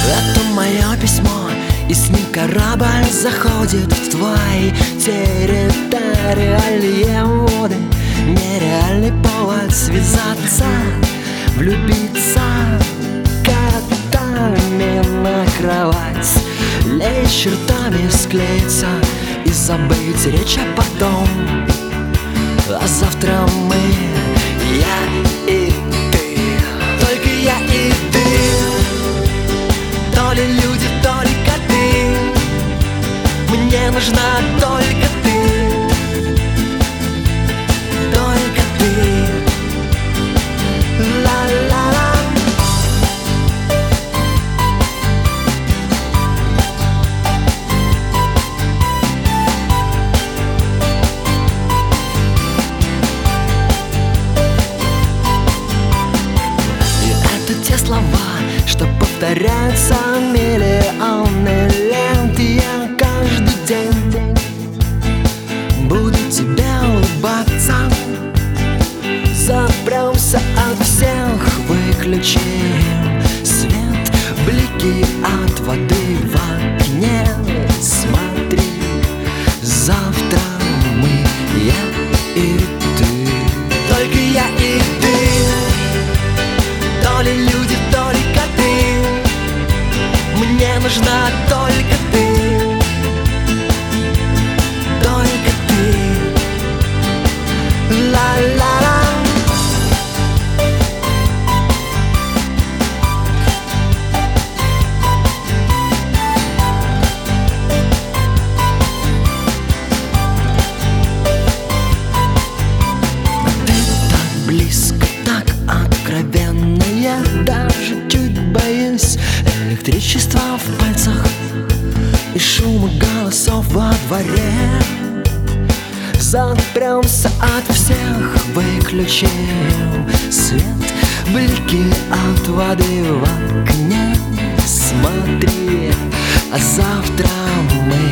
Это мое письмо, и с ним корабль заходит в твои территориальные воды. Нереальный повод связаться, влюбиться, котами на кровать, лечь чертами, склеиться и забыть речь, а потом, а завтра мы, я и ты, только я и ты. То ли люди, то ли коты, мне нужна только ты, только ты. Ла-ла-ла. Те слова, что повторяются миллионы лет. Я каждый день буду тебе улыбаться. Запремся от всех, выключим свет, блики от воды в окне. Смотри, завтра мы, я и ты, только я и ты. То ли люди, то ли коты, мне нужна только ты, только ты. Ла-ла-ла. Ты так близко, так откровенно, я даже чуть боюсь. Электричество в пальцах и шум голосов во дворе. Запремся от всех, выключим свет, блики от воды в окне. Смотри, а завтра мы